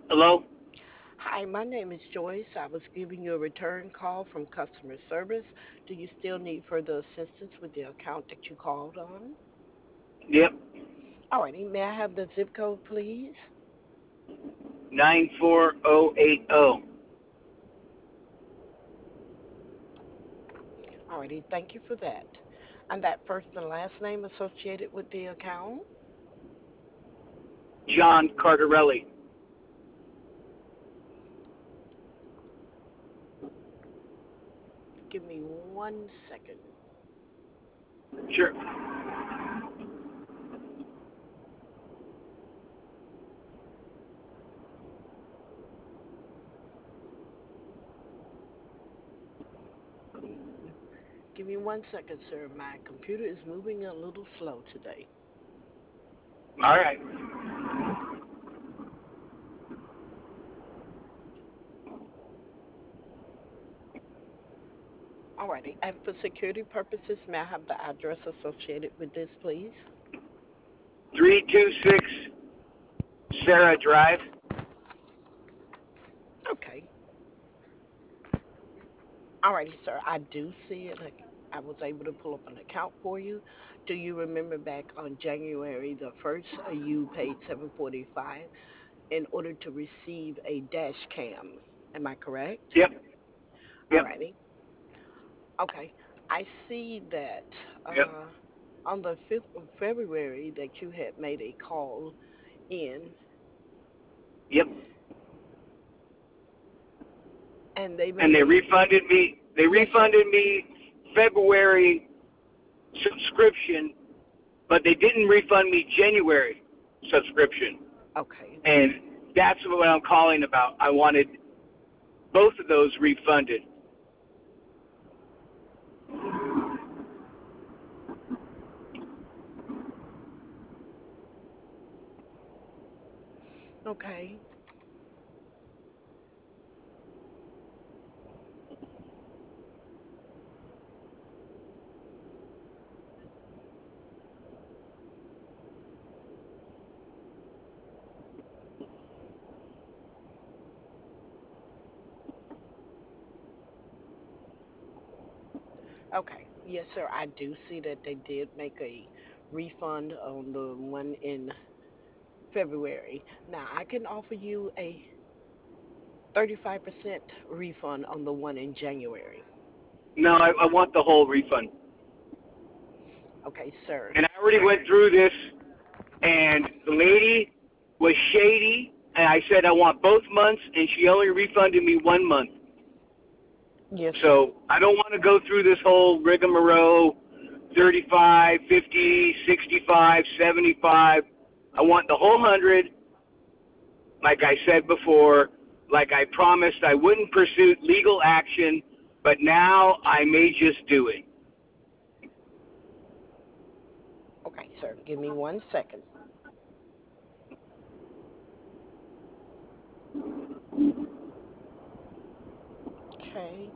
Hello? Hi, my name is Joyce. I was giving you a return call from customer service. Do you still need further assistance with the account that you called on? Yep. Alrighty, may I have the zip code, please? 94080. Alrighty, thank you for that. And that first and last name associated with the account? John Cardarelli. Give me 1 second. Sure. Give me 1 second, sir. My computer is moving a little slow today. All right. Alrighty, and for security purposes, may I have the address associated with this, please? 326 Sarah Drive. Okay. Alrighty, sir. I do see it. I was able to pull up an account for you. Do you remember back on January the 1st, you paid 745 in order to receive a dash cam? Am I correct? Yep. Yep. Alrighty. Okay. I see that Yep. on the 5th of February that you had made a call in Yep. and they And made they a refunded me. They yes, sir. refunded me February subscription, but they didn't refund me January subscription. Okay. And that's what I'm calling about. I wanted both of those refunded. Okay. Okay. Yes, sir. I do see that they did make a refund on the one in February. Now, I can offer you a 35% refund on the one in January. No, I want the whole refund. Okay, sir. And I already went through this, and the lady was shady, and I said I want both months, and she only refunded me 1 month. Yes, sir. So I don't want to go through this whole rigmarole, 35, 50, 65, 75. I want the whole 100, like I said before, like I promised I wouldn't pursue legal action, but now I may just do it. Okay, sir. Give me 1 second. Okay.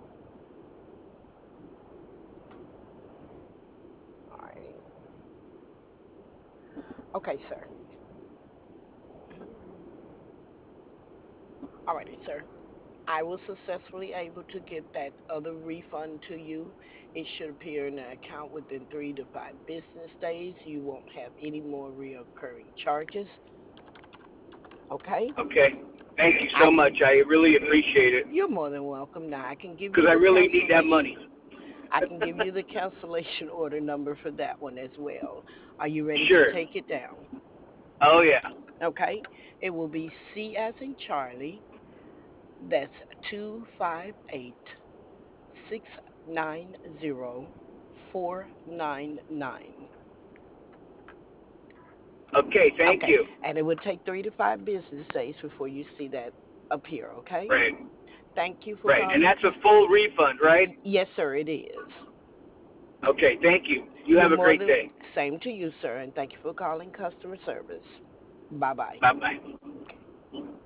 All right. Okay, sir. All righty, sir. I was successfully able to get that other refund to you. It should appear in the account within 3 to 5 business days. You won't have any more reoccurring charges. Okay? Okay? Thank you I so much. can, I really appreciate it you're more than welcome. Now, I can give because you I the really need that money. cancellation. I can give you the cancellation order number for that one as well. Are you ready to Sure. take it down? Oh, yeah. Okay? It will be C as in Charlie. That's 258-690-499. Okay, thank Okay, you. and it would take 3 to 5 business days before you see that appear, okay? Right. Thank you for Right. And calling. that's a full refund, right? Yes, sir, it is. Okay, thank you. You You're have a more great than day. same to you, sir, and thank you for calling customer service. Bye bye. Bye bye.